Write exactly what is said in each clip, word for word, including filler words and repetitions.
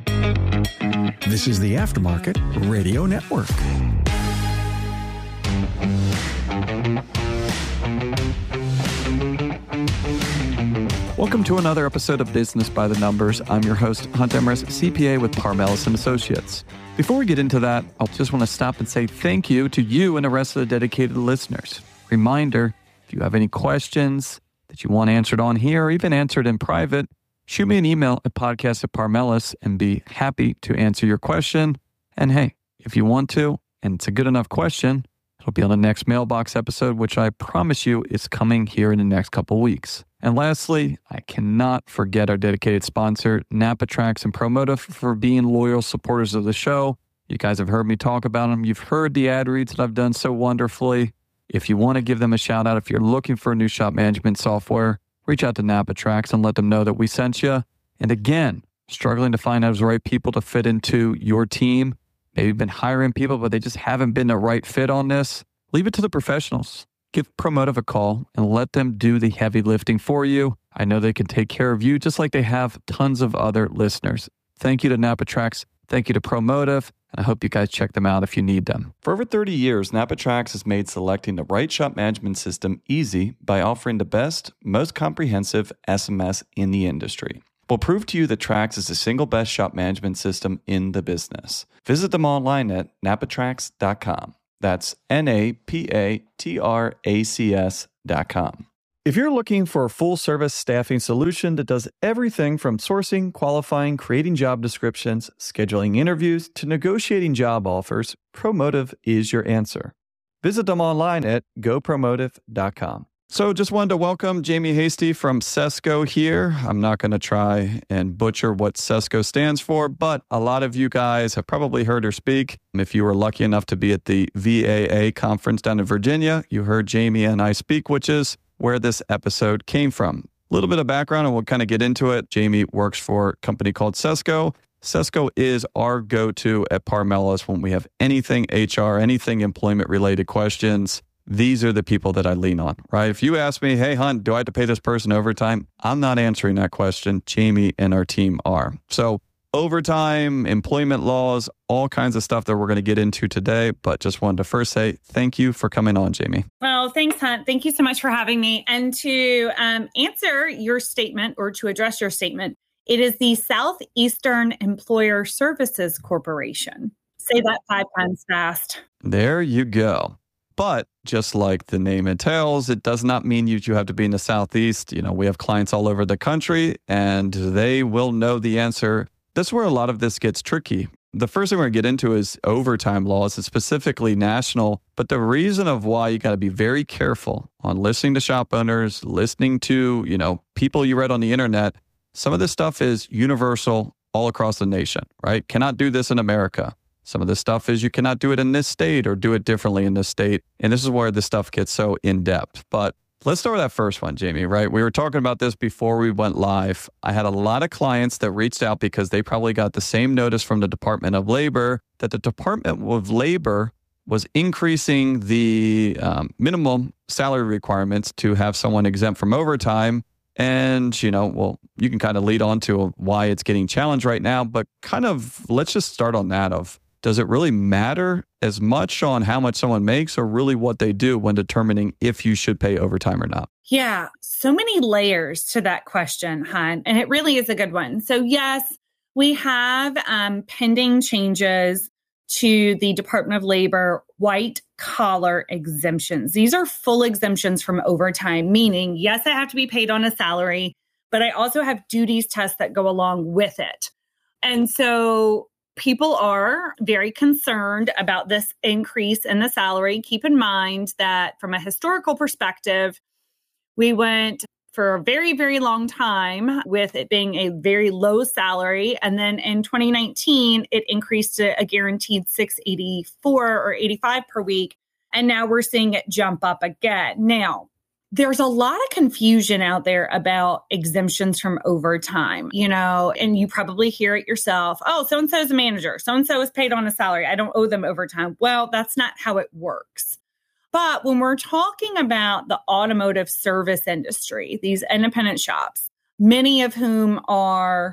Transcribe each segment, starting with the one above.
This is the Aftermarket Radio Network. Welcome to another episode of Business by the Numbers. I'm your host, Hunt Emrys, C P A with Parmelis and Associates. Before we get into that, I'll just want to stop and say thank you to you and the rest of the dedicated listeners. Reminder, if you have any questions that you want answered on here or even answered in private, shoot me an email at podcast at Parmelis and be happy to answer your question. And hey, if you want to, and it's a good enough question, it'll be on the next mailbox episode, which I promise you is coming here in the next couple weeks. And lastly, I cannot forget our dedicated sponsor, NapaTrax and Promotive, for being loyal supporters of the show. You guys have heard me talk about them. You've heard the ad reads that I've done so wonderfully. If you want to give them a shout out, if you're looking for a new shop management software, reach out to NapaTrax and let them know that we sent you. And again, struggling to find those right people to fit into your team. Maybe you've been hiring people, but they just haven't been the right fit on this. Leave it to the professionals. Give Promotive a call and let them do the heavy lifting for you. I know they can take care of you just like they have tons of other listeners. Thank you to NapaTrax. Thank you to Promotive. And I hope you guys check them out if you need them. For over thirty years, NapaTrax has made selecting the right shop management system easy by offering the best, most comprehensive S M S in the industry. We'll prove to you that Trax is the single best shop management system in the business. Visit them online at napatrax dot com. That's N A P A T R A C S dot com. If you're looking for a full-service staffing solution that does everything from sourcing, qualifying, creating job descriptions, scheduling interviews, to negotiating job offers, Promotive is your answer. Visit them online at go promotive dot com. So just wanted to welcome Jamie Hasty from Sesco here. I'm not going to try and butcher what Sesco stands for, but a lot of you guys have probably heard her speak. If you were lucky enough to be at the V A A conference down in Virginia, you heard Jamie and I speak, which is where this episode came from. A little bit of background and we'll kind of get into it. Jamie works for a company called Sesco. Sesco is our go-to at Parmelis when we have anything H R, anything employment-related questions. These are the people that I lean on, right? If you ask me, hey, Hunt, do I have to pay this person overtime? I'm not answering that question. Jamie and our team are. So overtime, employment laws, all kinds of stuff that we're going to get into today. But just wanted to first say thank you for coming on, Jamie. Well, thanks, Hunt. Thank you so much for having me. And to um, answer your statement or to address your statement, it is the Southeastern Employer Services Corporation. Say that five times fast. There you go. But just like the name entails, it does not mean you, you have to be in the Southeast. You know, we have clients all over the country and they will know the answer. That's where a lot of this gets tricky. The first thing we're going to get into is overtime laws. It's specifically national. But the reason of why you got to be very careful on listening to shop owners, listening to, you know, people you read on the internet, some of this stuff is universal all across the nation, right? Cannot do this in America. Some of this stuff is you cannot do it in this state or do it differently in this state. And this is where this stuff gets so in-depth. But let's start with that first one, Jamie, right? We were talking about this before we went live. I had a lot of clients that reached out because they probably got the same notice from the Department of Labor that the Department of Labor was increasing the um, minimum salary requirements to have someone exempt from overtime. And, you know, well, you can kind of lead on to why it's getting challenged right now. But kind of let's just start on that of, does it really matter as much on how much someone makes or really what they do when determining if you should pay overtime or not? Yeah, so many layers to that question, Hunt, and it really is a good one. So yes, we have um, pending changes to the Department of Labor white collar exemptions. These are full exemptions from overtime, meaning, yes, I have to be paid on a salary, but I also have duties tests that go along with it. And so people are very concerned about this increase in the salary. Keep in mind that from a historical perspective, we went for a very, very long time with it being a very low salary. And then in twenty nineteen, it increased to a guaranteed six eighty-four or eighty-five per week. And now we're seeing it jump up again. Now, there's a lot of confusion out there about exemptions from overtime, you know, and you probably hear it yourself. Oh, so-and-so is a manager. So-and-so is paid on a salary. I don't owe them overtime. Well, that's not how it works. But when we're talking about the automotive service industry, these independent shops, many of whom are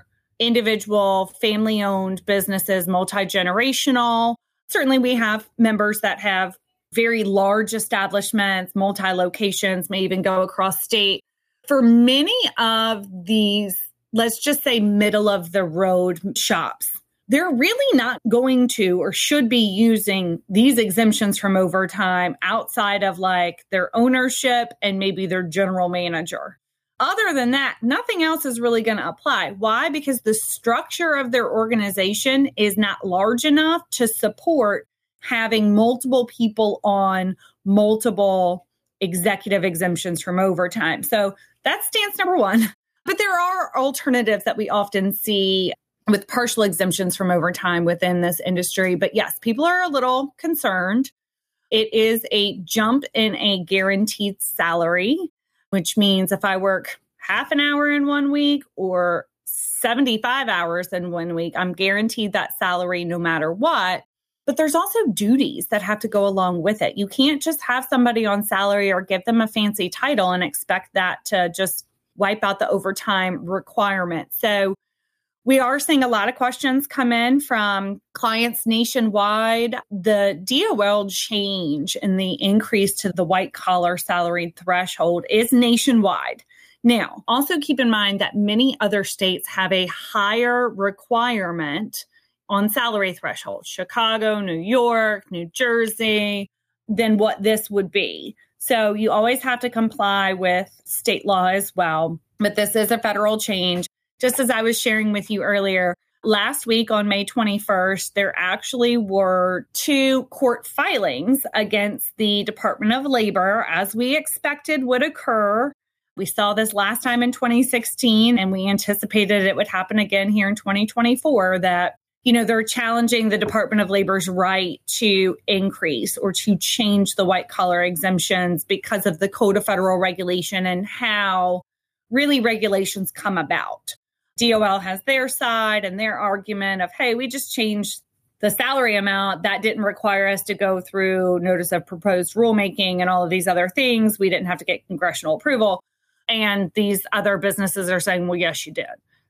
individual, family-owned businesses, multi-generational. Certainly we have members that have very large establishments, multi-locations, may even go across state. For many of these, let's just say middle of the road shops, they're really not going to or should be using these exemptions from overtime outside of like their ownership and maybe their general manager. Other than that, nothing else is really going to apply. Why? Because the structure of their organization is not large enough to support having multiple people on multiple executive exemptions from overtime. So that's stance number one. But there are alternatives that we often see with partial exemptions from overtime within this industry. But yes, people are a little concerned. It is a jump in a guaranteed salary, which means if I work half an hour in one week or seventy-five hours in one week, I'm guaranteed that salary no matter what. But there's also duties that have to go along with it. You can't just have somebody on salary or give them a fancy title and expect that to just wipe out the overtime requirement. So we are seeing a lot of questions come in from clients nationwide. The D O L change in the increase to the white collar salary threshold is nationwide. Now, also keep in mind that many other states have a higher requirement on salary thresholds, Chicago, New York, New Jersey, than what this would be. So you always have to comply with state law as well. But this is a federal change. Just as I was sharing with you earlier, last week on May twenty-first, there actually were two court filings against the Department of Labor, as we expected would occur. We saw this last time in twenty sixteen, and we anticipated it would happen again here in twenty twenty-four, that you know, they're challenging the Department of Labor's right to increase or to change the white collar exemptions because of the Code of Federal Regulation and how really regulations come about. D O L has their side and their argument of, hey, we just changed the salary amount. That didn't require us to go through notice of proposed rulemaking and all of these other things. We didn't have to get congressional approval. And these other businesses are saying, well, yes, you did.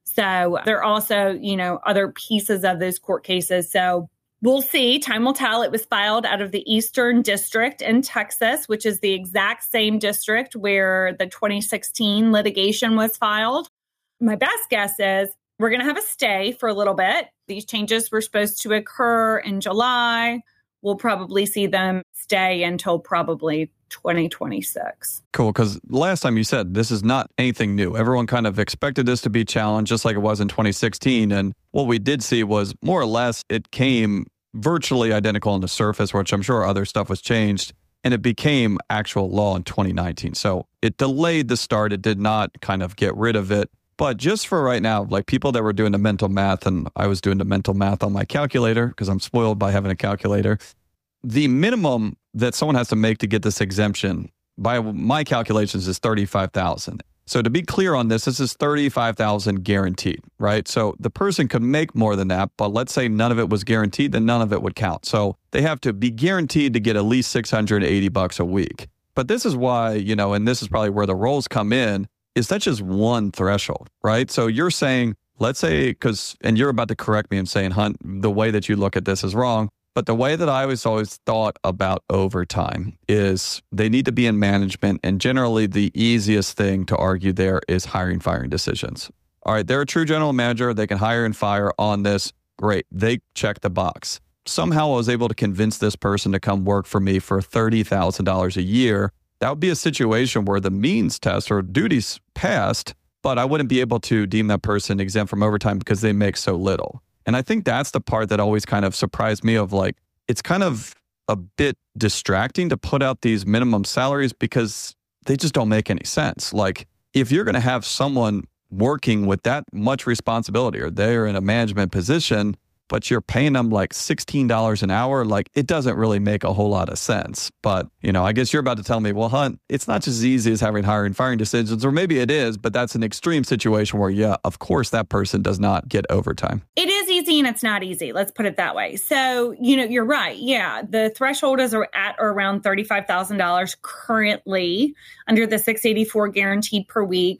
So there are also, you know, other pieces of those court cases. So we'll see. Time will tell. It was filed out of the Eastern District in Texas, which is the exact same district where the twenty sixteen litigation was filed. My best guess is we're going to have a stay for a little bit. These changes were supposed to occur in July. We'll probably see them stay until probably twenty twenty-six. Cool, because last time you said this is not anything new. Everyone kind of expected this to be challenged just like it was in twenty sixteen. And what we did see was more or less it came virtually identical on the surface, which I'm sure other stuff was changed. And it became actual law in twenty nineteen. So it delayed the start. It did not kind of get rid of it. But just for right now, like people that were doing the mental math, and I was doing the mental math on my calculator because I'm spoiled by having a calculator, the minimum that someone has to make to get this exemption, by my calculations, is thirty-five thousand dollars. So to be clear on this, this is thirty-five thousand dollars guaranteed, right? So the person could make more than that, but let's say none of it was guaranteed, then none of it would count. So they have to be guaranteed to get at least six hundred eighty bucks a week. But this is why, you know, and this is probably where the roles come in, is that just one threshold, right? So you're saying, let's say, because, and you're about to correct me and saying, Hunt, the way that you look at this is wrong. But the way that I was always thought about overtime is they need to be in management. And generally, the easiest thing to argue there is hiring, firing decisions. All right, they're a true general manager. They can hire and fire on this. Great. They check the box. Somehow I was able to convince this person to come work for me for thirty thousand dollars a year. That would be a situation where the means test or duties passed, but I wouldn't be able to deem that person exempt from overtime because they make so little. And I think that's the part that always kind of surprised me of like, it's kind of a bit distracting to put out these minimum salaries because they just don't make any sense. Like if you're going to have someone working with that much responsibility or they're in a management position, but you're paying them like sixteen dollars an hour, like it doesn't really make a whole lot of sense. But, you know, I guess you're about to tell me, well, Hunt, it's not just as easy as having hiring and firing decisions, or maybe it is, but that's an extreme situation where, yeah, of course, that person does not get overtime. It is easy and it's not easy. Let's put it that way. So, you know, you're right. Yeah, the threshold is at or around thirty-five thousand dollars currently under the six eighty-four guaranteed per week.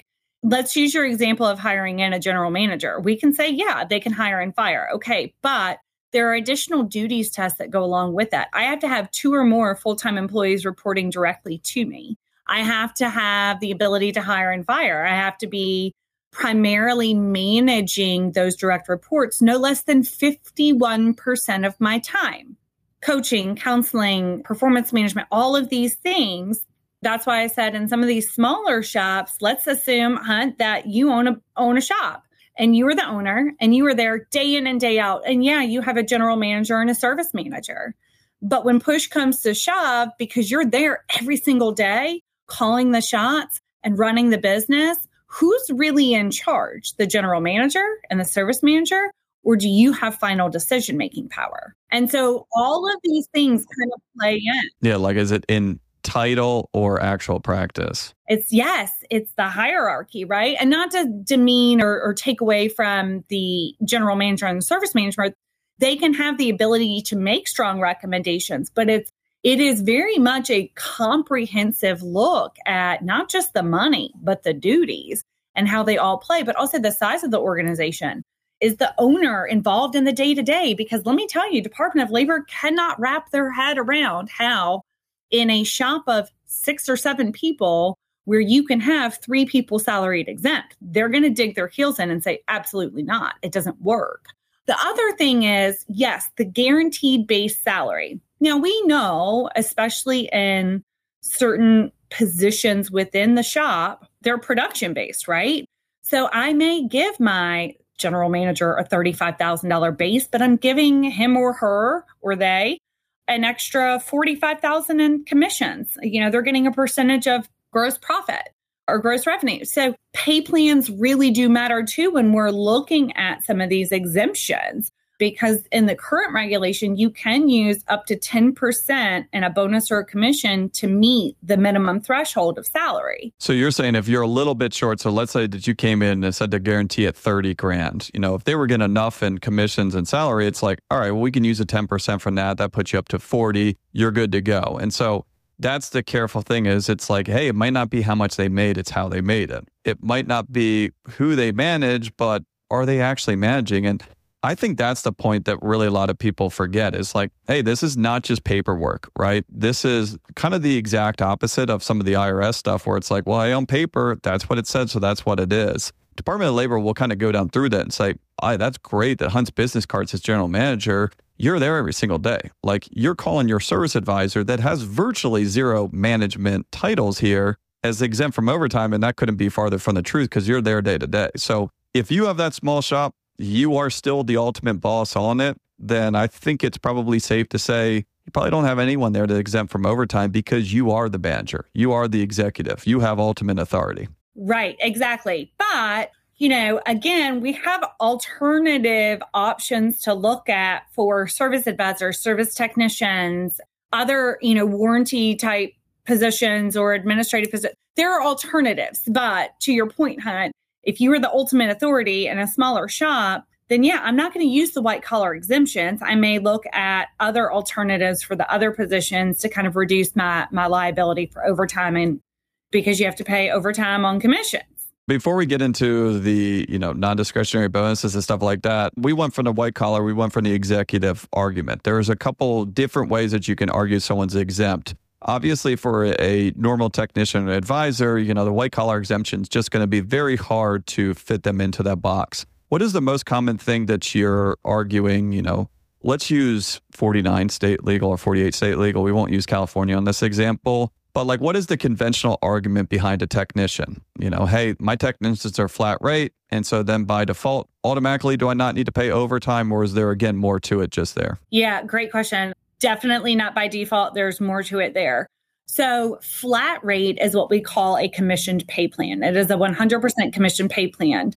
let's use your example of hiring in a general manager. We can say, yeah, they can hire and fire. Okay, but there are additional duties tests that go along with that. I have to have two or more full-time employees reporting directly to me. I have to have the ability to hire and fire. I have to be primarily managing those direct reports no less than fifty-one percent of my time. Coaching, counseling, performance management, all of these things. That's why I said in some of these smaller shops, let's assume, Hunt, that you own a own a shop and you are the owner and you are there day in and day out. And yeah, you have a general manager and a service manager. But when push comes to shove, because you're there every single day, calling the shots and running the business, who's really in charge? The general manager and the service manager? Or do you have final decision-making power? And so all of these things kind of play in. Yeah, like is it in title or actual practice? It's yes, it's the hierarchy, right? And not to demean or, or take away from the general manager and the service manager. They can have the ability to make strong recommendations, but it's it is very much a comprehensive look at not just the money, but the duties and how they all play, but also the size of the organization. Is the owner involved in the day-to-day? Because let me tell you, Department of Labor cannot wrap their head around how in a shop of six or seven people where you can have three people salaried exempt, they're going to dig their heels in and say, absolutely not. It doesn't work. The other thing is, yes, the guaranteed base salary. Now, we know, especially in certain positions within the shop, they're production-based, right? So I may give my general manager a thirty-five thousand dollars base, but I'm giving him or her or they an extra forty-five thousand dollars in commissions. You know, they're getting a percentage of gross profit or gross revenue. So pay plans really do matter too when we're looking at some of these exemptions, because in the current regulation, you can use up to ten percent in a bonus or a commission to meet the minimum threshold of salary. So you're saying if you're a little bit short, so let's say that you came in and said to guarantee at thirty grand, you know, if they were getting enough in commissions and salary, it's like, all right, well, we can use a ten percent from that. That puts you up to forty. You're good to go. And so that's the careful thing is it's like, hey, it might not be how much they made, it's how they made it. It might not be who they manage, but are they actually managing? And I think that's the point that really a lot of people forget is like, hey, this is not just paperwork, right? This is kind of the exact opposite of some of the I R S stuff where it's like, well, on paper, that's what it said, so that's what it is. Department of Labor will kind of go down through that and say, "Aye, that's great that Hunt's business card says general manager. You're there every single day. Like you're calling your service advisor that has virtually zero management titles here as exempt from overtime, and that couldn't be farther from the truth because you're there day to day. So if you have that small shop, you are still the ultimate boss on it, then I think it's probably safe to say you probably don't have anyone there to exempt from overtime because you are the manager. You are the executive. You have ultimate authority. Right, exactly. But, you know, again, we have alternative options to look at for service advisors, service technicians, other, you know, warranty type positions or administrative positions. There are alternatives. But to your point, Hunt, if you were the ultimate authority in a smaller shop, then yeah, I'm not going to use the white collar exemptions. I may look at other alternatives for the other positions to kind of reduce my, my liability for overtime, and because you have to pay overtime on commissions. Before we get into the, you know, non-discretionary bonuses and stuff like that, we went from the white collar, we went from the executive argument. There's a couple different ways that you can argue someone's exempt. Obviously, for a normal technician or advisor, you know, the white collar exemption is just going to be very hard to fit them into that box. What is the most common thing that you're arguing? You know, let's use forty-nine state legal or forty-eight state legal. We won't use California on this example. But like, what is the conventional argument behind a technician? You know, hey, my technicians are flat rate. And so then by default, automatically, do I not need to pay overtime, or is there, again, more to it just there? Yeah, great question. Definitely not by default. There's more to it there. So flat rate is what we call a commissioned pay plan. It is a one hundred percent commission pay plan.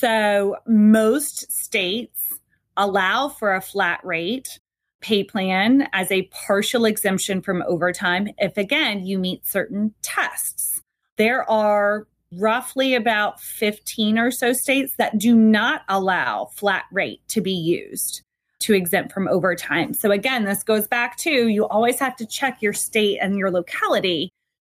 So most states allow for a flat rate pay plan as a partial exemption from overtime if, again, you meet certain tests. There are roughly about fifteen or so states that do not allow flat rate to be used to exempt from overtime. So again, this goes back to you always have to check your state and your locality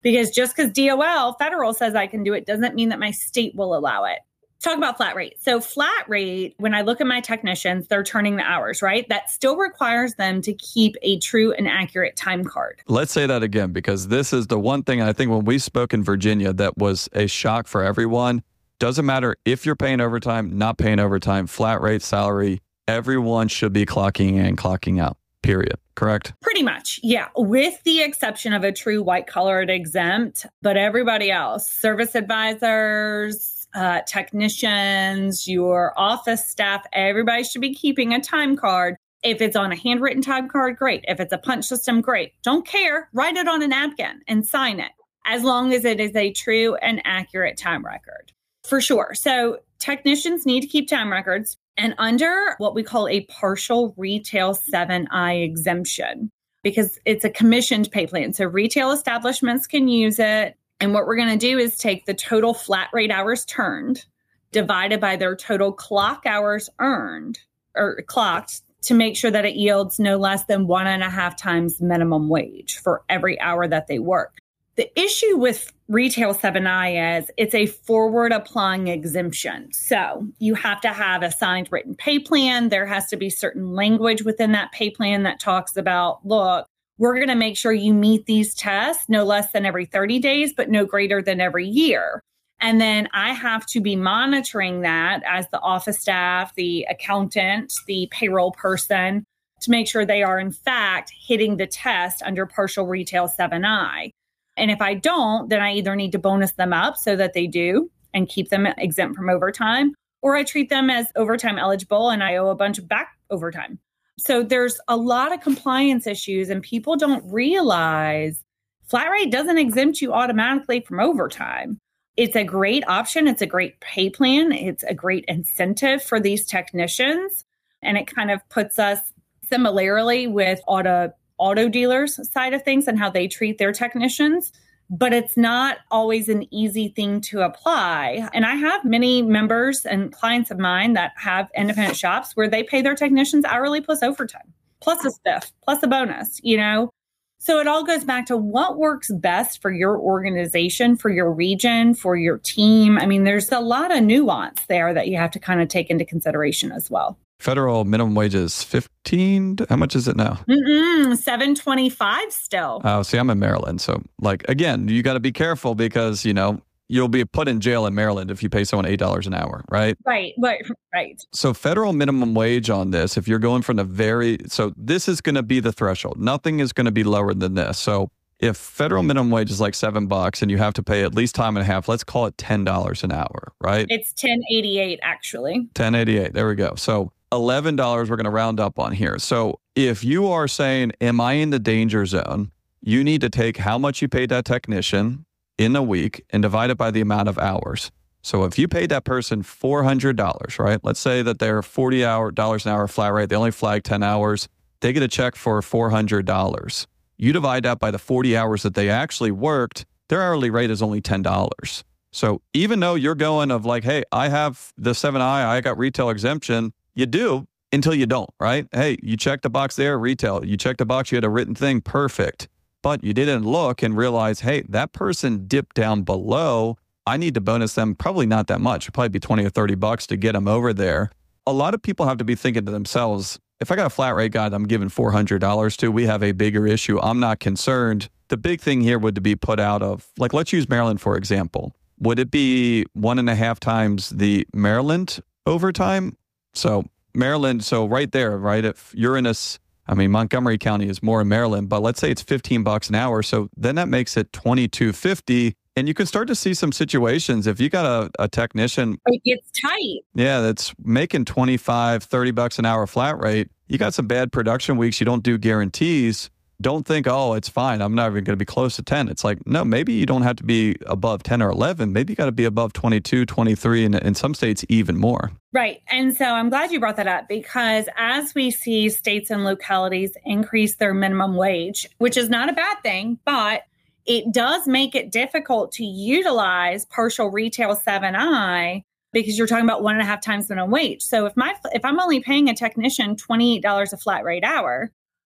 Because just because D O L, federal says I can do it, doesn't mean that my state will allow it. Talk about flat rate. So flat rate, when I look at my technicians, they're turning the hours, right? That still requires them to keep a true and accurate time card. Let's say that again, because this is the one thing I think when we spoke in Virginia that was a shock for everyone. Doesn't matter if you're paying overtime, not paying overtime, flat rate, salary, everyone should be clocking in, clocking out, period. Correct? Pretty much, yeah. With the exception of a true white collared exempt, but everybody else, service advisors, Uh, technicians, your office staff, everybody should be keeping a time card. If it's on a handwritten time card, great. If it's a punch system, great. Don't care. Write it on a napkin and sign it, as long as it is a true and accurate time record. For sure. So technicians need to keep time records, and under what we call a partial retail seven I exemption, because it's a commissioned pay plan. So retail establishments can use it. And what we're going to do is take the total flat rate hours turned divided by their total clock hours earned or clocked to make sure that it yields no less than one and a half times minimum wage for every hour that they work. The issue with Retail seven I is it's a forward applying exemption. So you have to have a signed written pay plan. There has to be certain language within that pay plan that talks about, look, we're going to make sure you meet these tests no less than every thirty days, but no greater than every year. And then I have to be monitoring that as the office staff, the accountant, the payroll person, to make sure they are in fact hitting the test under partial retail seven I. And if I don't, then I either need to bonus them up so that they do and keep them exempt from overtime, or I treat them as overtime eligible and I owe a bunch of back overtime. So there's a lot of compliance issues, and people don't realize flat rate doesn't exempt you automatically from overtime. It's a great option. It's a great pay plan. It's a great incentive for these technicians. And it kind of puts us similarly with auto, auto dealers side of things and how they treat their technicians. But it's not always an easy thing to apply. And I have many members and clients of mine that have independent shops where they pay their technicians hourly plus overtime, plus a spiff, plus a bonus, you know? So it all goes back to what works best for your organization, for your region, for your team. I mean, there's a lot of nuance there that you have to kind of take into consideration as well. Federal minimum wage is fifteen. How much is it now? Mm-mm, seven twenty-five still. Oh, see, I'm in Maryland. So like, again, you got to be careful because, you know, you'll be put in jail in Maryland if you pay someone eight dollars an hour, right? Right, right, right. So federal minimum wage on this, if you're going from the very, so this is going to be the threshold. Nothing is going to be lower than this. So if federal minimum wage is like seven bucks and you have to pay at least time and a half, let's call it ten dollars an hour, right? It's ten eighty-eight actually. ten eighty-eight. There we go. So eleven dollars we're going to round up on here. So if you are saying, am I in the danger zone? You need to take how much you paid that technician in a week and divide it by the amount of hours. So if you paid that person four hundred dollars, right? Let's say that they're forty dollars an hour flat rate. They only flag ten hours. They get a check for four hundred dollars. You divide that by the forty hours that they actually worked, their hourly rate is only ten dollars. So even though you're going of like, hey, I have the seven I, I got retail exemption, you do until you don't, right? Hey, you checked the box there, retail. You checked the box, you had a written thing, perfect. But you didn't look and realize, hey, that person dipped down below. I need to bonus them probably not that much. It'd probably be twenty or thirty bucks to get them over there. A lot of people have to be thinking to themselves, if I got a flat rate guy that I'm giving four hundred dollars to, we have a bigger issue. I'm not concerned. The big thing here would be put out of, like, let's use Maryland, for example. Would it be one and a half times the Maryland overtime? So Maryland, so right there, right? If you're in a, I mean, Montgomery County is more in Maryland, but let's say it's fifteen bucks an hour. So then that makes it twenty-two fifty. And you can start to see some situations. If you got a, a technician, it gets tight. Yeah, that's making twenty-five, thirty bucks an hour flat rate. You got some bad production weeks. You don't do guarantees. Don't think, oh, it's fine. I'm not even going to be close to ten. It's like, no, maybe you don't have to be above ten or eleven. Maybe you got to be above twenty-two, twenty-three, and in some states, even more. Right. And so I'm glad you brought that up, because as we see states and localities increase their minimum wage, which is not a bad thing, but it does make it difficult to utilize partial retail seven I, because you're talking about one and a half times minimum wage. So if my if I'm only paying a technician twenty-eight dollars a flat rate hour,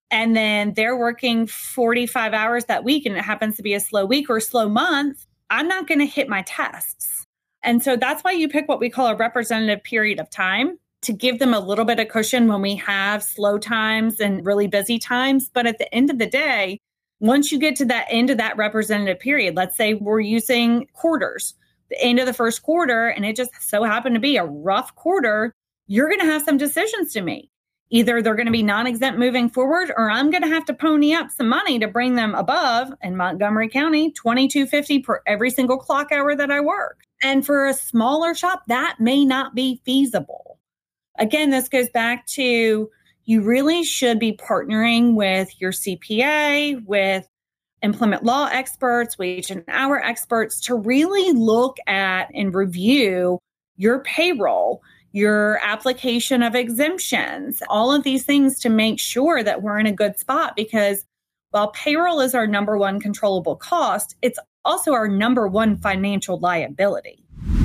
and then they're working forty-five hours that week and it happens to be a slow week or a slow month, I'm not going to hit my tests. And so that's why you pick what we call a representative period of time to give them a little bit of cushion when we have slow times and really busy times. But at the end of the day, once you get to that end of that representative period, let's say we're using quarters, the end of the first quarter, and it just so happened to be a rough quarter, you're going to have some decisions to make. Either they're going to be non-exempt moving forward, or I'm going to have to pony up some money to bring them above, in Montgomery County, twenty-two fifty per every single clock hour that I work. And for a smaller shop, that may not be feasible. Again, this goes back to you really should be partnering with your C P A, with employment law experts, wage and hour experts to really look at and review your payroll, your application of exemptions, all of these things to make sure that we're in a good spot. Because while payroll is our number one controllable cost, it's also our number one financial liability.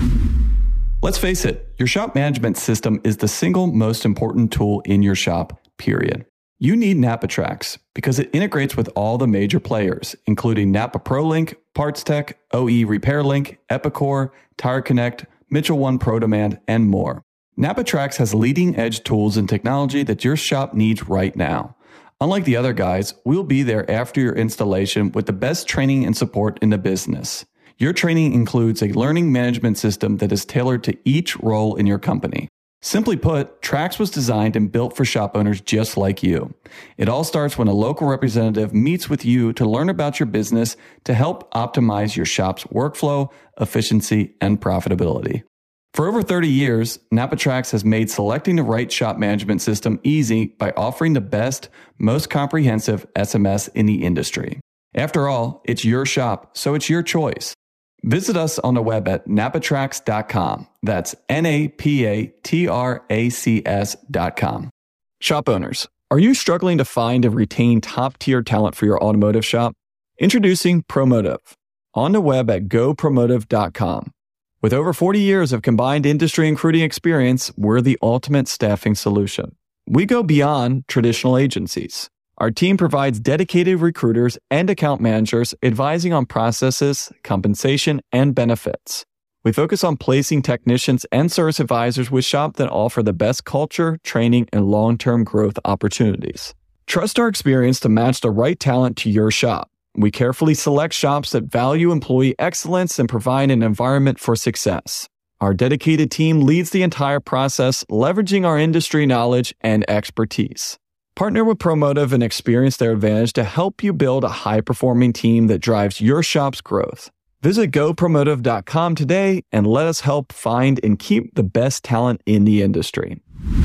Let's face it, your shop management system is the single most important tool in your shop, period. You need NapaTrax because it integrates with all the major players, including Napa ProLink, PartsTech, O E RepairLink, Epicor, Tire Connect, Mitchell One Pro Demand, and more. NapaTrax has leading-edge tools and technology that your shop needs right now. Unlike the other guys, we'll be there after your installation with the best training and support in the business. Your training includes a learning management system that is tailored to each role in your company. Simply put, Trax was designed and built for shop owners just like you. It all starts when a local representative meets with you to learn about your business to help optimize your shop's workflow, efficiency, and profitability. For over thirty years, NapaTrax has made selecting the right shop management system easy by offering the best, most comprehensive S M S in the industry. After all, it's your shop, so it's your choice. Visit us on the web at napatrax dot com. That's N A P A T R A C S dot com. Shop owners, are you struggling to find and retain top-tier talent for your automotive shop? Introducing Promotive, on the web at go promotive dot com. With over forty years of combined industry and recruiting experience, we're the ultimate staffing solution. We go beyond traditional agencies. Our team provides dedicated recruiters and account managers advising on processes, compensation, and benefits. We focus on placing technicians and service advisors with shops that offer the best culture, training, and long-term growth opportunities. Trust our experience to match the right talent to your shop. We carefully select shops that value employee excellence and provide an environment for success. Our dedicated team leads the entire process, leveraging our industry knowledge and expertise. Partner with Promotive and experience their advantage to help you build a high-performing team that drives your shop's growth. Visit go promotive dot com today and let us help find and keep the best talent in the industry.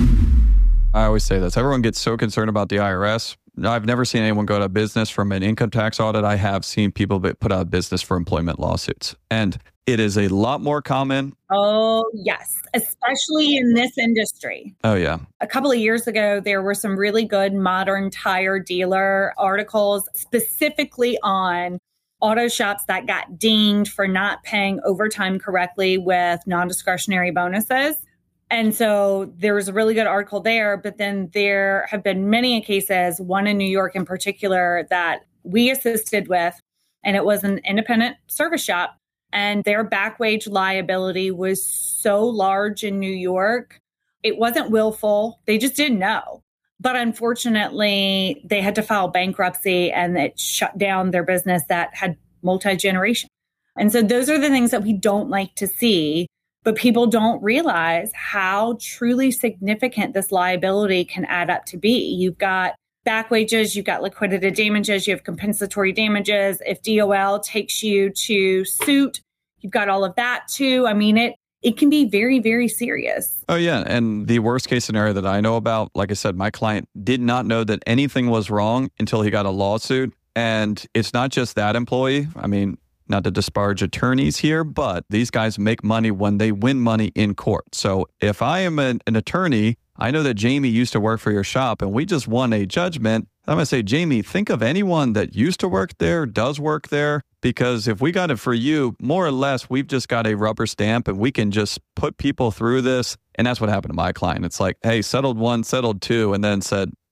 I always say this. Everyone gets so concerned about the I R S. I've never seen anyone go out of business from an income tax audit. I have seen people put out of business for employment lawsuits. And it is a lot more common. Oh, yes, especially in this industry. Oh, yeah. A couple of years ago, there were some really good modern tire dealer articles specifically on auto shops that got dinged for not paying overtime correctly with non-discretionary bonuses. And so there was a really good article there, but then there have been many cases, one in New York in particular, that we assisted with, and it was an independent service shop, and their back wage liability was so large in New York. It wasn't willful. They just didn't know. But unfortunately, they had to file bankruptcy, and it shut down their business that had multi-generation. And so those are the things that we don't like to see. But people don't realize how truly significant this liability can add up to be. You've got back wages, you've got liquidated damages, you have compensatory damages. If D O L takes you to suit, you've got all of that too. I mean, it it can be very, very serious. Oh, yeah. And the worst case scenario that I know about, like I said, my client did not know that anything was wrong until he got a lawsuit. And it's not just that employee. I mean, not to disparage attorneys here, but these guys make money when they win money in court. So if I am an, an attorney, I know that Jamie used to work for your shop and we just won a judgment. I'm going to say, Jamie, think of anyone that used to work there, does work there, because if we got it for you, more or less, we've just got a rubber stamp and we can just put people through this. And that's what happened to my client. It's like, hey, settled one, settled two, and then said,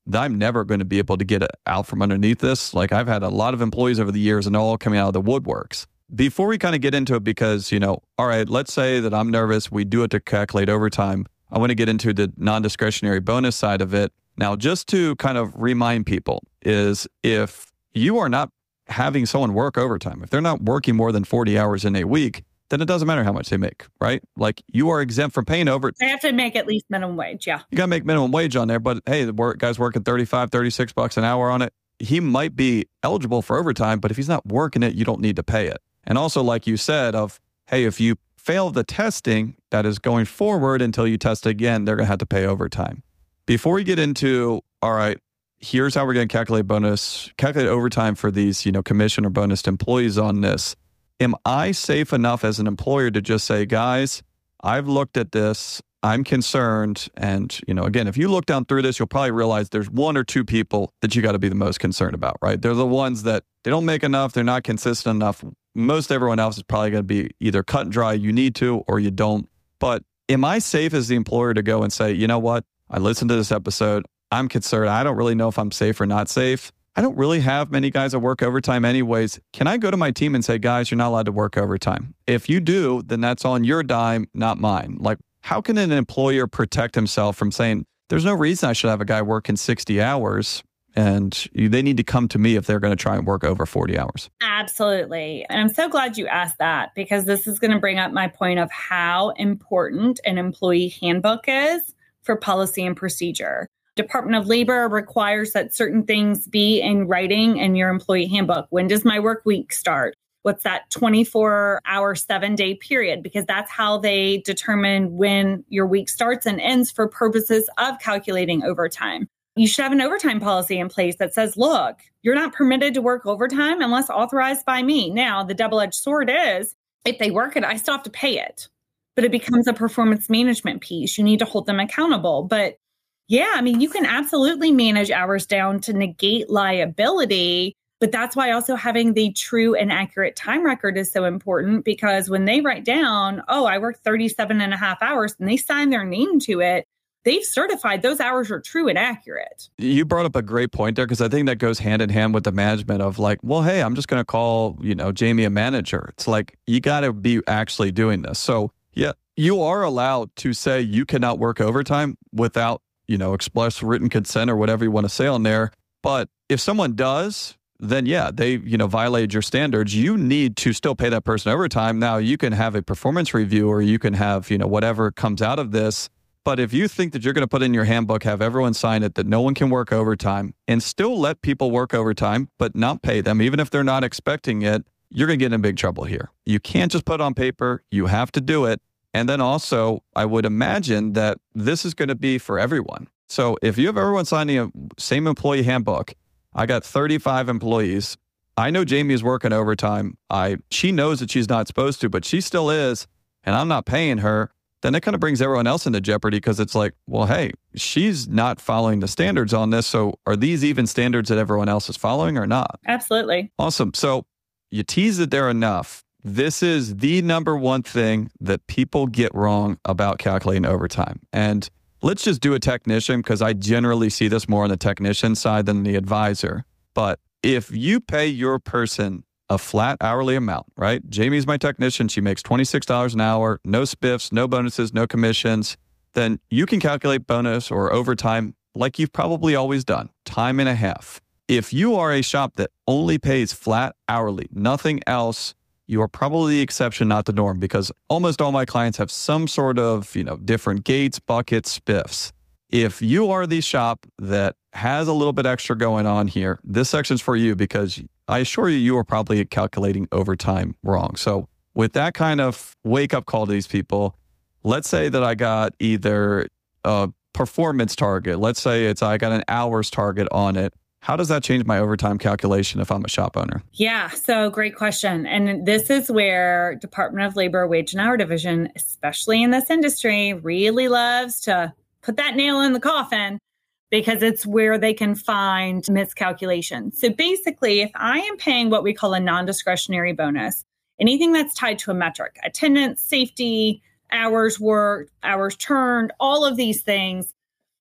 I'm never going to be able to get out from underneath this. Like I've had a lot of employees over the years and all coming out of the woodworks. Before we kind of get into it, because, you know, all right, let's say that I'm nervous. We do it to calculate overtime. I want to get into the non-discretionary bonus side of it. Now, just to kind of remind people is if you are not having someone work overtime, if they're not working more than forty hours in a week, then it doesn't matter how much they make, right? Like you are exempt from paying over. They have to make at least minimum wage, yeah. You got to make minimum wage on there, but hey, the work, guy's working thirty-five, thirty-six bucks an hour on it. He might be eligible for overtime, but if he's not working it, you don't need to pay it. And also, like you said, of, hey, if you fail the testing, that is going forward until you test again, they're going to have to pay overtime. Before we get into, all right, here's how we're going to calculate bonus, calculate overtime for these, you know, commission or bonus employees on this. Am I safe enough as an employer to just say, guys, I've looked at this, I'm concerned. And, you know, again, if you look down through this, you'll probably realize there's one or two people that you got to be the most concerned about, right? They're the ones that they don't make enough, they're not consistent enough. Most everyone else is probably going to be either cut and dry, you need to, or you don't. But am I safe as the employer to go and say, you know what? I listened to this episode. I'm concerned. I don't really know if I'm safe or not safe. I don't really have many guys that work overtime anyways. Can I go to my team and say, guys, you're not allowed to work overtime? If you do, then that's on your dime, not mine. Like, how can an employer protect himself from saying, there's no reason I should have a guy working sixty hours and they need to come to me if they're going to try and work over forty hours? Absolutely. And I'm so glad you asked that, because this is going to bring up my point of how important an employee handbook is for policy and procedure. Department of Labor requires that certain things be in writing in your employee handbook. When does my work week start? What's that twenty-four hour, seven day period? Because that's how they determine when your week starts and ends for purposes of calculating overtime. You should have an overtime policy in place that says, look, you're not permitted to work overtime unless authorized by me. Now, the double-edged sword is if they work it, I still have to pay it, but it becomes a performance management piece. You need to hold them accountable. But yeah, I mean, you can absolutely manage hours down to negate liability, but that's why also having the true and accurate time record is so important, because when they write down, oh, I worked thirty-seven and a half hours and they sign their name to it, they've certified those hours are true and accurate. You brought up a great point there, because I think that goes hand in hand with the management of like, well, hey, I'm just going to call, you know, Jamie a manager. It's like, you got to be actually doing this. So yeah, you are allowed to say you cannot work overtime without, you know, express written consent or whatever you want to say on there. But if someone does, then yeah, they, you know, violated your standards. You need to still pay that person overtime. Now you can have a performance review, or you can have, you know, whatever comes out of this. But if you think that you're going to put in your handbook, have everyone sign it, that no one can work overtime, and still let people work overtime, but not pay them, even if they're not expecting it, you're going to get in big trouble here. You can't just put it on paper. You have to do it. And then also, I would imagine that this is going to be for everyone. So if you have everyone signing a same employee handbook, I got thirty-five employees. I know Jamie is working overtime. I she knows that she's not supposed to, but she still is, and I'm not paying her. Then it kind of brings everyone else into jeopardy, because it's like, well, hey, she's not following the standards on this. So are these even standards that everyone else is following or not? Absolutely. Awesome. So you teased it there enough. This is the number one thing that people get wrong about calculating overtime. And let's just do a technician, because I generally see this more on the technician side than the advisor. But if you pay your person a flat hourly amount, right? Jamie's my technician. She makes twenty-six dollars an hour, no spiffs, no bonuses, no commissions. Then you can calculate bonus or overtime like you've probably always done, time and a half. If you are a shop that only pays flat hourly, nothing else, you are probably the exception, not the norm, because almost all my clients have some sort of, you know, different gates, buckets, spiffs. If you are the shop that has a little bit extra going on here, this section's for you, because I assure you, you are probably calculating overtime wrong. So with that kind of wake-up call to these people, let's say that I got either a performance target. Let's say it's I got an hours target on it. How does that change my overtime calculation if I'm a shop owner? Yeah, so great question. And this is where Department of Labor Wage and Hour Division, especially in this industry, really loves to put that nail in the coffin, because it's where they can find miscalculations. So basically, if I am paying what we call a non-discretionary bonus, anything that's tied to a metric, attendance, safety, hours worked, hours turned, all of these things,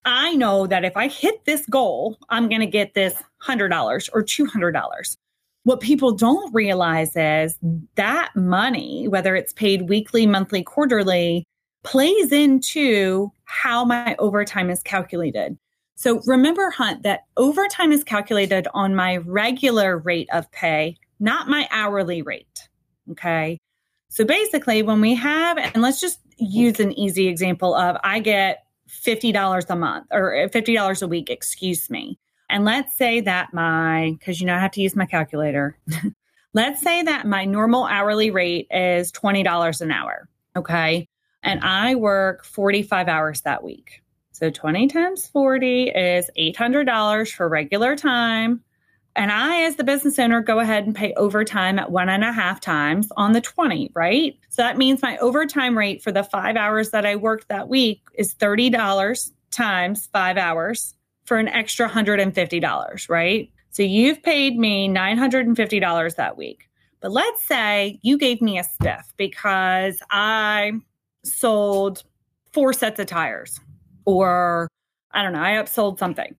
I know that if I hit this goal, I'm going to get this one hundred dollars or two hundred dollars. What people don't realize is that money, whether it's paid weekly, monthly, quarterly, plays into how my overtime is calculated. So remember, Hunt, that overtime is calculated on my regular rate of pay, not my hourly rate. Okay. So basically, when we have, and let's just use an easy example of I get fifty dollars a month or fifty dollars a week, excuse me. And let's say that my, because you know I have to use my calculator. Let's say that my normal hourly rate is twenty dollars an hour. Okay. And I work forty-five hours that week. So twenty times forty is eight hundred dollars for regular time. And I, as the business owner, go ahead and pay overtime at one and a half times on the twenty, right? So that means my overtime rate for the five hours that I worked that week is thirty dollars times five hours for an extra one hundred fifty dollars, right? So you've paid me nine hundred fifty dollars that week. But let's say you gave me a spiff because I sold four sets of tires, or I don't know, I upsold something.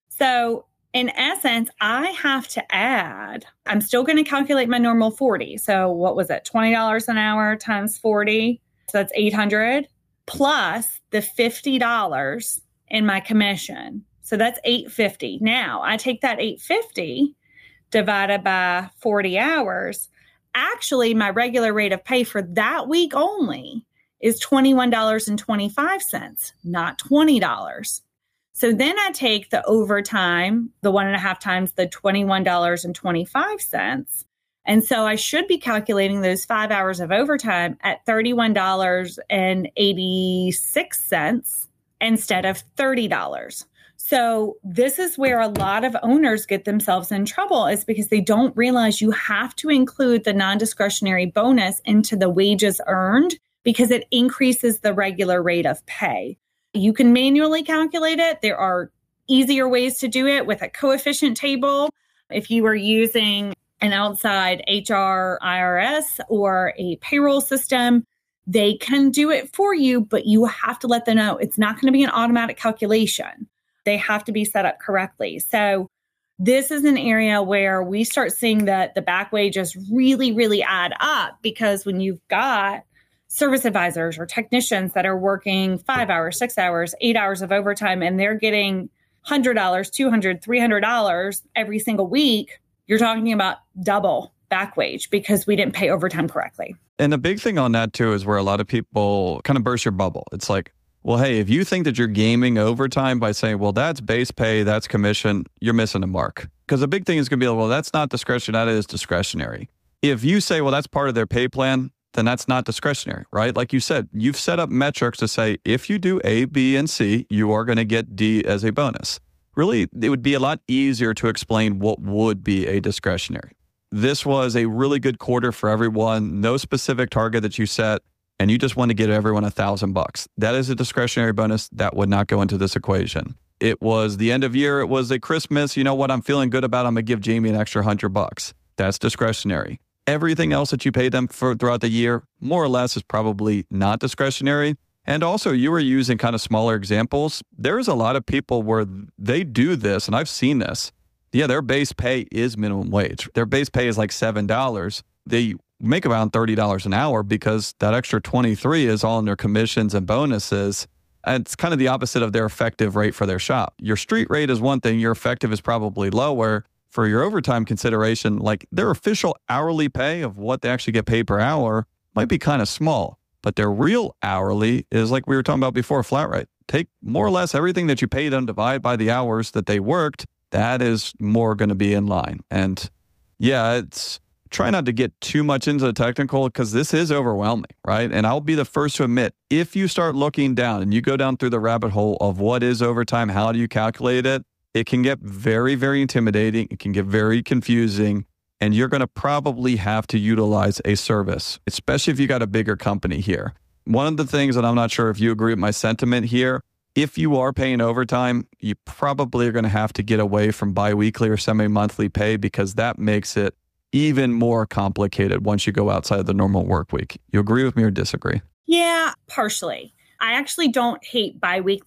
So in essence, I have to add, I'm still going to calculate my normal forty. So what was it? twenty dollars an hour times forty. So that's eight hundred plus the fifty dollars in my commission. So that's eight hundred fifty dollars. Now I take that eight hundred fifty dollars divided by forty hours. Actually, my regular rate of pay for that week only is twenty-one dollars and twenty-five cents, not twenty dollars. So then I take the overtime, the one and a half times the twenty-one dollars and twenty-five cents. And so I should be calculating those five hours of overtime at thirty-one dollars and eighty-six cents instead of thirty dollars. So this is where a lot of owners get themselves in trouble, is because they don't realize you have to include the non-discretionary bonus into the wages earned, because it increases the regular rate of pay. You can manually calculate it. There are easier ways to do it with a coefficient table. If you are using an outside H R, I R S, or a payroll system, they can do it for you, but you have to let them know it's not going to be an automatic calculation. They have to be set up correctly. So this is an area where we start seeing that the back wages really, really add up, because when you've got service advisors or technicians that are working five hours, six hours, eight hours of overtime, and they're getting one hundred dollars, two hundred dollars, three hundred dollars every single week, you're talking about double back wage because we didn't pay overtime correctly. And the big thing on that too is where a lot of people kind of burst your bubble. It's like, well, hey, if you think that you're gaming overtime by saying, well, that's base pay, that's commission, you're missing the mark. Because the big thing is going to be, well, that's not discretionary, that is discretionary. If you say, well, that's part of their pay plan, then that's not discretionary, right? Like you said, you've set up metrics to say, if you do A, B, and C, you are going to get D as a bonus. Really, it would be a lot easier to explain what would be a discretionary. This was a really good quarter for everyone, no specific target that you set, and you just want to get everyone a thousand bucks. That is a discretionary bonus that would not go into this equation. It was the end of year. It was a Christmas. You know what? I'm feeling good about. I'm going to give Jamie an extra hundred bucks. That's discretionary. Everything else that you pay them for throughout the year, more or less, is probably not discretionary. And also, you were using kind of smaller examples. There's a lot of people where they do this, and I've seen this. Yeah, their base pay is minimum wage. Their base pay is like seven dollars. They make around thirty dollars an hour because that extra twenty-three is all in their commissions and bonuses. And it's kind of the opposite of their effective rate for their shop. Your street rate is one thing. Your effective is probably lower. For your overtime consideration, like their official hourly pay of what they actually get paid per hour might be kind of small. But their real hourly is like we were talking about before, flat rate. Take more or less everything that you paid them, divide by the hours that they worked. That is more going to be in line. And yeah, it's try not to get too much into the technical because this is overwhelming, right? And I'll be the first to admit, if you start looking down and you go down through the rabbit hole of what is overtime, how do you calculate it, it can get very, very intimidating. It can get very confusing. And you're going to probably have to utilize a service, especially if you got a bigger company here. One of the things, and I'm not sure if you agree with my sentiment here, if you are paying overtime, you probably are going to have to get away from biweekly or semi-monthly pay because that makes it even more complicated once you go outside of the normal work week. You agree with me or disagree? Yeah, partially. I actually don't hate biweekly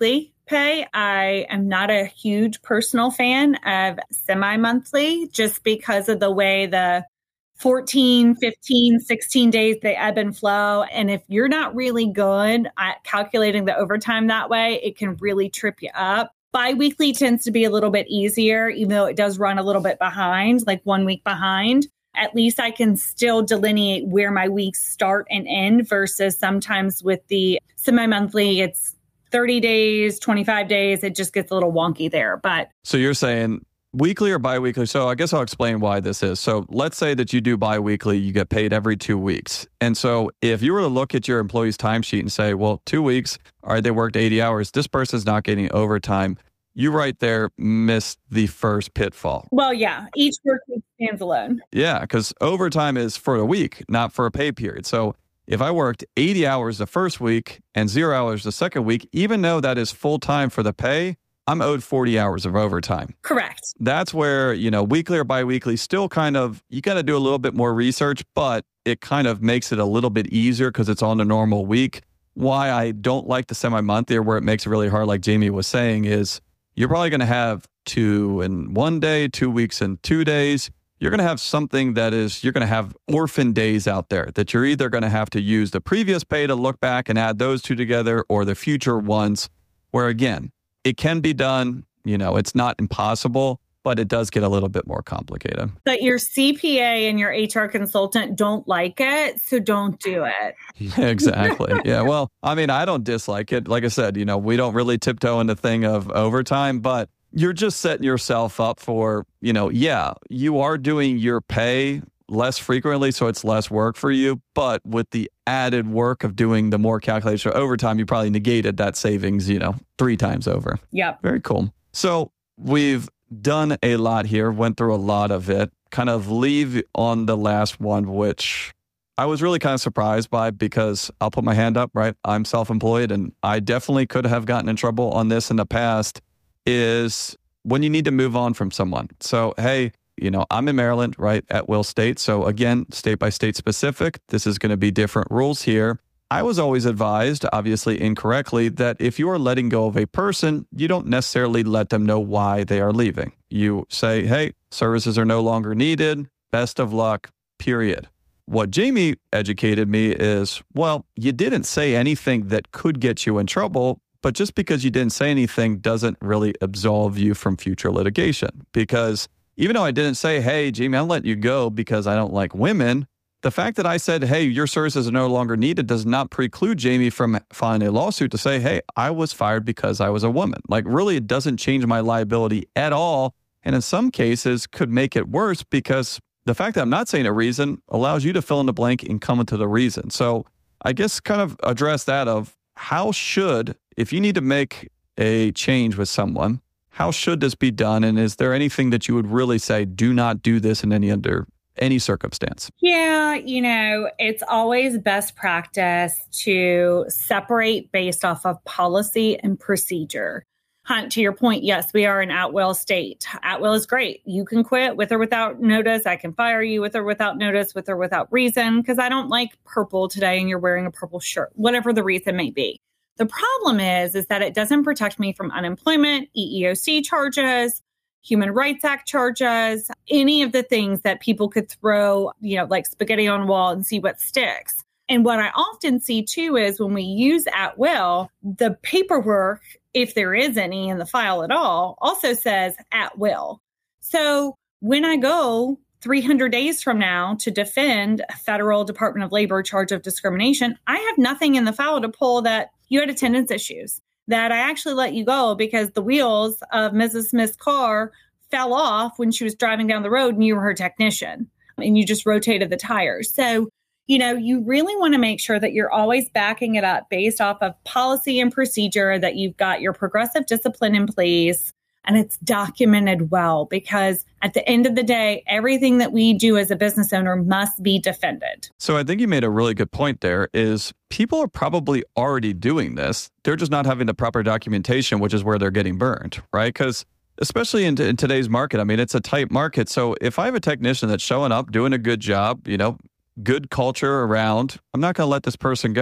pay. I am not a huge personal fan of semi-monthly just because of the way the fourteen, fifteen, sixteen days, they ebb and flow. And if you're not really good at calculating the overtime that way, it can really trip you up. Biweekly tends to be a little bit easier, even though it does run a little bit behind, like one week behind. At least I can still delineate where my weeks start and end versus sometimes with the semi-monthly, it's thirty days, twenty-five days. It just gets a little wonky there. But so you're saying weekly or biweekly? So I guess I'll explain why this is. So let's say that you do biweekly, you get paid every two weeks. And so if you were to look at your employee's timesheet and say, well, two weeks, all right, they worked eighty hours. This person's not getting overtime. You right there missed the first pitfall. Well, yeah, each work week stands alone. Yeah, because overtime is for a week, not for a pay period. So if I worked eighty hours the first week and zero hours the second week, even though that is full time for the pay, I'm owed forty hours of overtime. Correct. That's where, you know, weekly or biweekly still kind of, you got to do a little bit more research, but it kind of makes it a little bit easier because it's on a normal week. Why I don't like the semi-monthly or where it makes it really hard, like Jamie was saying, is you're probably going to have two in one day, two weeks in two days. You're going to have something that is, you're going to have orphan days out there that you're either going to have to use the previous pay to look back and add those two together or the future ones where, again, it can be done. You know, it's not impossible, but it does get a little bit more complicated. But your C P A and your H R consultant don't like it, so don't do it. Exactly. Yeah. Well, I mean, I don't dislike it. Like I said, you know, we don't really tiptoe in the thing of overtime, but you're just setting yourself up for, you know, yeah, you are doing your pay less frequently, so it's less work for you. But with the added work of doing the more calculation overtime, you probably negated that savings, you know, three times over. Yep. Very cool. So we've done a lot here, went through a lot of it, kind of leave on the last one, which I was really kind of surprised by because I'll put my hand up, right? I'm self-employed and I definitely could have gotten in trouble on this in the past, is when you need to move on from someone. So, hey, you know, I'm in Maryland, right, at Will State. So again, state by state specific, this is going to be different rules here. I was always advised, obviously incorrectly, that if you are letting go of a person, you don't necessarily let them know why they are leaving. You say, hey, services are no longer needed. Best of luck, period. What Jamie educated me is, well, you didn't say anything that could get you in trouble, but just because you didn't say anything doesn't really absolve you from future litigation. Because even though I didn't say, hey, Jamie, I'll let you go because I don't like women, the fact that I said, hey, your services are no longer needed does not preclude Jamie from filing a lawsuit to say, hey, I was fired because I was a woman. Like, really, it doesn't change my liability at all. And in some cases could make it worse because the fact that I'm not saying a reason allows you to fill in the blank and come into the reason. So I guess kind of address that of how should, if you need to make a change with someone, how should this be done? And is there anything that you would really say, do not do this in any under any circumstance? Yeah, you know, it's always best practice to separate based off of policy and procedure. Hunt, to your point, yes, we are an at-will state. At-will is great. You can quit with or without notice. I can fire you with or without notice, with or without reason, because I don't like purple today and you're wearing a purple shirt, whatever the reason may be. The problem is, is that it doesn't protect me from unemployment, E E O C charges, Human Rights Act charges, any of the things that people could throw, you know, like spaghetti on a wall and see what sticks. And what I often see too is when we use at will, the paperwork, if there is any in the file at all, also says at will. So when I go three hundred days from now to defend a federal Department of Labor charge of discrimination, I have nothing in the file to pull that you had attendance issues, that I actually let you go because the wheels of Missus Smith's car fell off when she was driving down the road and you were her technician and you just rotated the tires. So, you know, you really want to make sure that you're always backing it up based off of policy and procedure, that you've got your progressive discipline in place and it's documented well, because at the end of the day, everything that we do as a business owner must be defended. So I think you made a really good point there is people are probably already doing this. They're just not having the proper documentation, which is where they're getting burned, right? Because especially in, in today's market, I mean, it's a tight market. So if I have a technician that's showing up, doing a good job, you know, good culture around, I'm not going to let this person go.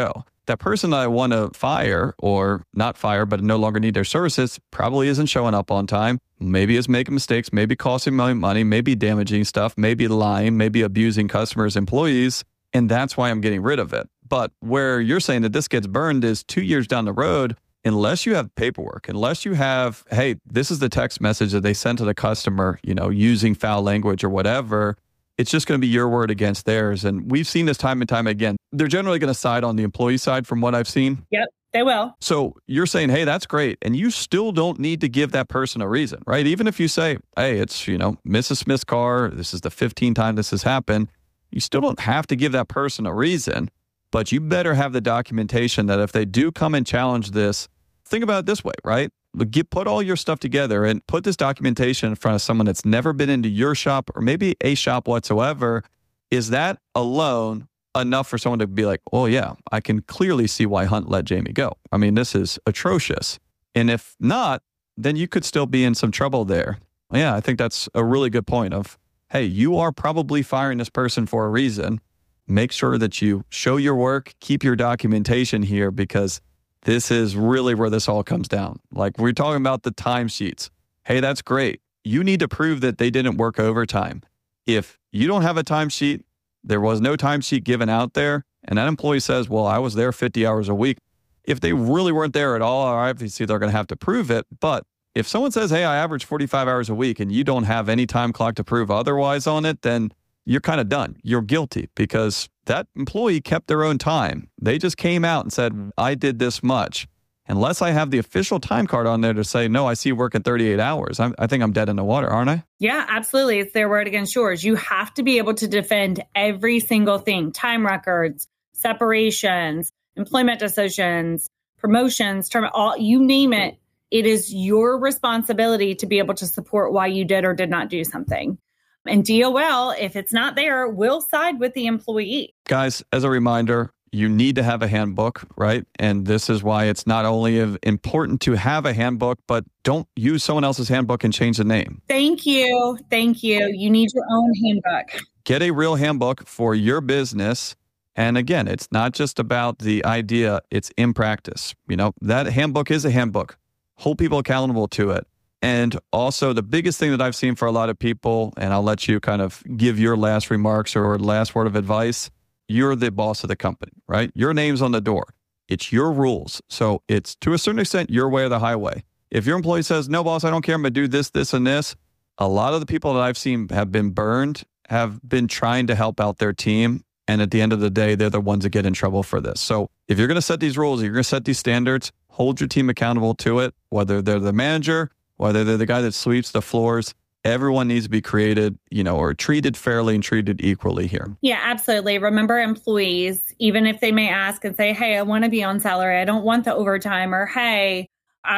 that person that I want to fire or not fire, but no longer need their services probably isn't showing up on time. Maybe is making mistakes, maybe costing my money, maybe damaging stuff, maybe lying, maybe abusing customers, employees. And that's why I'm getting rid of it. But where you're saying that this gets burned is two years down the road, unless you have paperwork, unless you have, hey, this is the text message that they sent to the customer, you know, using foul language or whatever, it's just going to be your word against theirs. And we've seen this time and time again. They're generally going to side on the employee side from what I've seen. Yep, they will. So you're saying, hey, that's great. And you still don't need to give that person a reason, right? Even if you say, hey, it's, you know, Missus Smith's car. This is the fifteenth time this has happened. You still don't have to give that person a reason, but you better have the documentation that if they do come and challenge this, think about it this way, right? Get, put all your stuff together and put this documentation in front of someone that's never been into your shop or maybe a shop whatsoever. Is that alone enough for someone to be like, oh yeah, I can clearly see why Hunt let Jamie go? I mean, this is atrocious. And if not, then you could still be in some trouble there. Yeah, I think that's a really good point of, hey, you are probably firing this person for a reason. Make sure that you show your work, keep your documentation here, because this is really where this all comes down. Like we're talking about the timesheets. Hey, that's great. You need to prove that they didn't work overtime. If you don't have a timesheet, there was no timesheet given out there, and that employee says, well, I was there fifty hours a week. If they really weren't there at all, obviously they're going to have to prove it. But if someone says, hey, I average forty-five hours a week and you don't have any time clock to prove otherwise on it, then you're kind of done. You're guilty because that employee kept their own time. They just came out and said, I did this much. Unless I have the official time card on there to say, no, I see you working thirty-eight hours. I'm, I think I'm dead in the water, aren't I? Yeah, absolutely. It's their word against yours. You have to be able to defend every single thing. Time records, separations, employment decisions, promotions, term, all, you name it. It is your responsibility to be able to support why you did or did not do something. And D O L, if it's not there, will side with the employee. Guys, as a reminder, you need to have a handbook, right? And this is why it's not only important to have a handbook, but don't use someone else's handbook and change the name. Thank you. Thank you. You need your own handbook. Get a real handbook for your business. And again, it's not just about the idea, it's in practice. You know, that handbook is a handbook. Hold people accountable to it. And also the biggest thing that I've seen for a lot of people, and I'll let you kind of give your last remarks or last word of advice, you're the boss of the company, right? Your name's on the door. It's your rules. So it's to a certain extent your way or the highway. If your employee says, no, boss, I don't care, I'm going to do this, this, and this, a lot of the people that I've seen have been burned, have been trying to help out their team. And at the end of the day, they're the ones that get in trouble for this. So if you're going to set these rules, you're going to set these standards, hold your team accountable to it, whether they're the manager, whether they're the guy that sweeps the floors. Everyone needs to be created, you know, or treated fairly and treated equally here. Yeah, absolutely. Remember, employees, even if they may ask and say, hey, I want to be on salary, I don't want the overtime, or hey,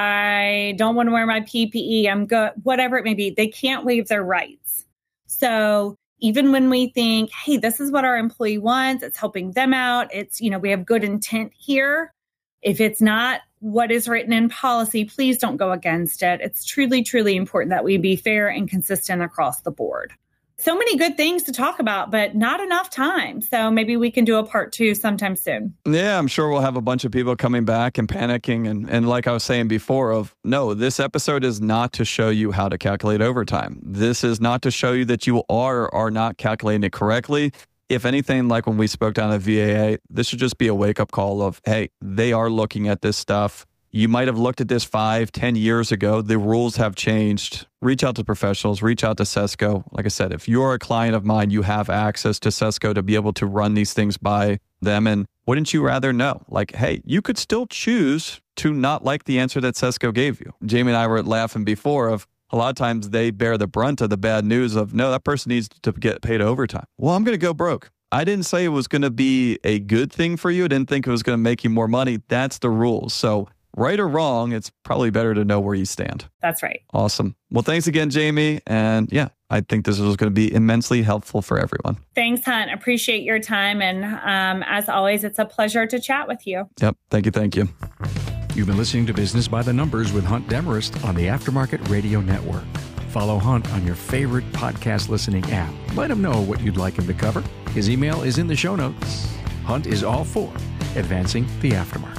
I don't want to wear my P P E, I'm good, whatever it may be, they can't waive their rights. So even when we think, hey, this is what our employee wants, it's helping them out, it's, you know, we have good intent here. If it's not what is written in policy, please don't go against it. It's truly, truly important that we be fair and consistent across the board. So many good things to talk about, but not enough time. So maybe we can do a part two sometime soon. Yeah, I'm sure we'll have a bunch of people coming back and panicking. And, and like I was saying before, of no, this episode is not to show you how to calculate overtime. This is not to show you that you are or are not calculating it correctly. If anything, like when we spoke down at V A A, this should just be a wake-up call of, hey, they are looking at this stuff. You might have looked at this five, ten years ago. The rules have changed. Reach out to professionals. Reach out to Sesco. Like I said, if you're a client of mine, you have access to Sesco to be able to run these things by them. And wouldn't you rather know? Like, hey, you could still choose to not like the answer that Sesco gave you. Jamie and I were laughing before of, a lot of times they bear the brunt of the bad news of, no, that person needs to get paid overtime. Well, I'm going to go broke. I didn't say it was going to be a good thing for you. I didn't think it was going to make you more money. That's the rules. So right or wrong, it's probably better to know where you stand. That's right. Awesome. Well, thanks again, Jamie. And yeah, I think this was going to be immensely helpful for everyone. Thanks, Hunt. Appreciate your time. And um, as always, it's a pleasure to chat with you. Yep. Thank you. Thank you. You've been listening to Business by the Numbers with Hunt Demarest on the Aftermarket Radio Network. Follow Hunt on your favorite podcast listening app. Let him know what you'd like him to cover. His email is in the show notes. Hunt is all for advancing the aftermarket.